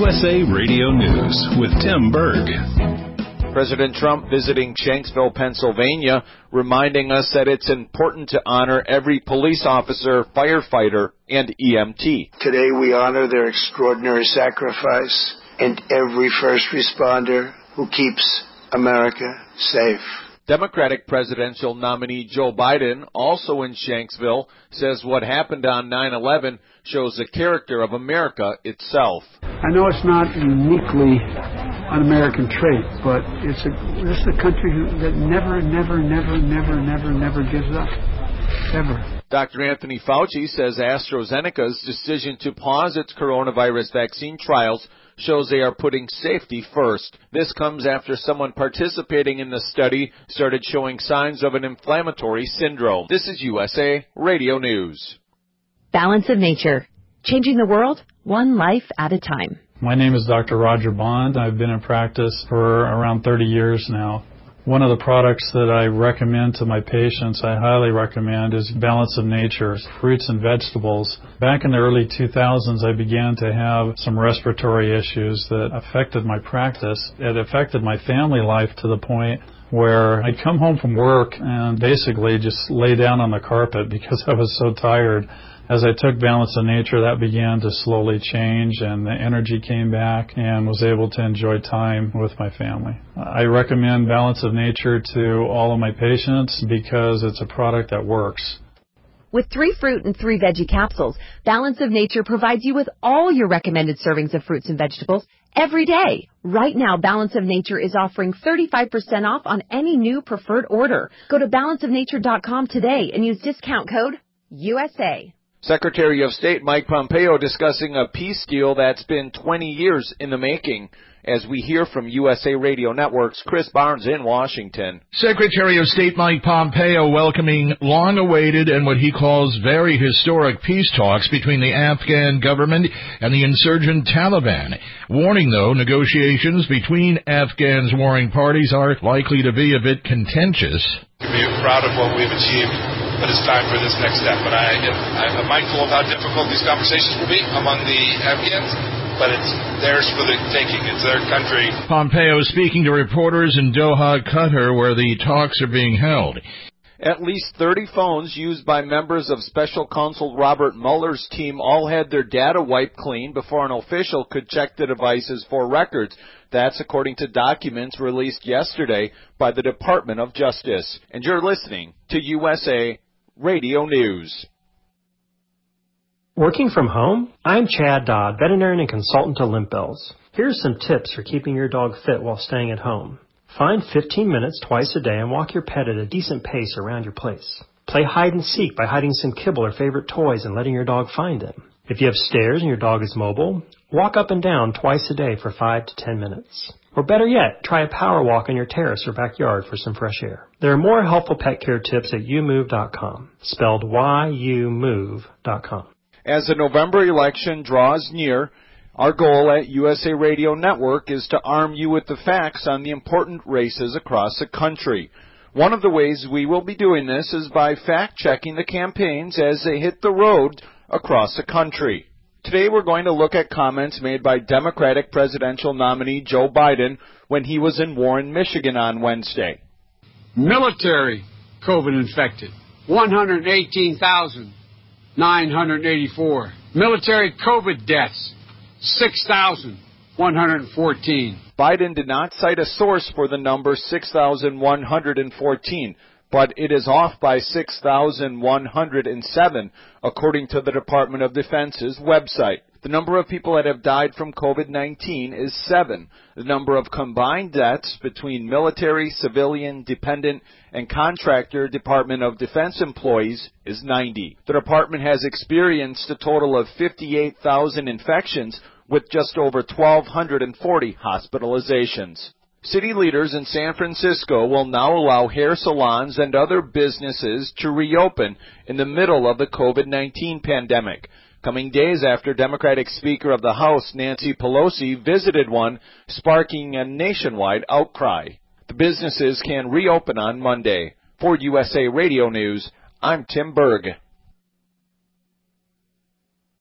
USA Radio News with Tim Berg. President Trump visiting Shanksville, Pennsylvania, reminding us that it's important to honor every police officer, firefighter, and EMT. Today we honor their extraordinary sacrifice and every first responder who keeps America safe. Democratic presidential nominee Joe Biden, also in Shanksville, says what happened on 9/11 shows the character of America itself. I know it's not uniquely an American trait, but this is a country that never gives up. Ever. Dr. Anthony Fauci says AstraZeneca's decision to pause its coronavirus vaccine trials shows they are putting safety first. This comes after someone participating in the study started showing signs of an inflammatory syndrome. This is USA Radio News. Balance of Nature. Changing the world, one life at a time. My name is Dr. Roger Bond. I've been in practice for around 30 years now. One of the products that I recommend to my patients, I highly recommend, is Balance of Nature, fruits and vegetables. Back in the early 2000s, I began to have some respiratory issues that affected my practice. It affected my family life to the point where I'd come home from work and basically just lay down on the carpet because I was so tired. As I took Balance of Nature, that began to slowly change, and the energy came back and was able to enjoy time with my family. I recommend Balance of Nature to all of my patients because it's a product that works. With 3 fruit and 3 veggie capsules, Balance of Nature provides you with all your recommended servings of fruits and vegetables every day. Right now, Balance of Nature is offering 35% off on any new preferred order. Go to balanceofnature.com today and use discount code USA. Secretary of State Mike Pompeo discussing a peace deal that's been 20 years in the making. As we hear from USA Radio Network's Chris Barnes in Washington. Secretary of State Mike Pompeo welcoming long-awaited and what he calls very historic peace talks between the Afghan government and the insurgent Taliban. Warning, though, negotiations between Afghans' warring parties are likely to be a bit contentious. We're proud of what we've achieved, but it's time for this next step. But I'm mindful of how difficult these conversations will be among the Afghans, but it's theirs for the taking. It's their country. Pompeo speaking to reporters in Doha, Qatar, where the talks are being held. At least 30 phones used by members of Special Counsel Robert Mueller's team all had their data wiped clean before an official could check the devices for records. That's according to documents released yesterday by the Department of Justice. And you're listening to USA Radio News. Working from home? I'm Chad Dodd, veterinarian and consultant to Limp Bells. Here's some tips for keeping your dog fit while staying at home. Find 15 minutes twice a day and walk your pet at a decent pace around your place. Play hide and seek by hiding some kibble or favorite toys and letting your dog find them. If you have stairs and your dog is mobile, walk up and down twice a day for 5 to 10 minutes. Or better yet, try a power walk on your terrace or backyard for some fresh air. There are more helpful pet care tips at youmove.com, spelled youmove.com. As the November election draws near, our goal at USA Radio Network is to arm you with the facts on the important races across the country. One of the ways we will be doing this is by fact-checking the campaigns as they hit the road across the country. Today we're going to look at comments made by Democratic presidential nominee Joe Biden when he was in Warren, Michigan on Wednesday. Military COVID infected, 118,984. Military COVID deaths, 6,114. Biden did not cite a source for the number 6,114, but it is off by 6,107, according to the Department of Defense's website. The number of people that have died from COVID-19 is 7. The number of combined deaths between military, civilian, dependent, and contractor Department of Defense employees is 90. The department has experienced a total of 58,000 infections with just over 1,240 hospitalizations. City leaders in San Francisco will now allow hair salons and other businesses to reopen in the middle of the COVID-19 pandemic, coming days after Democratic Speaker of the House Nancy Pelosi visited one, sparking a nationwide outcry. The businesses can reopen on Monday. For USA Radio News, I'm Tim Berg.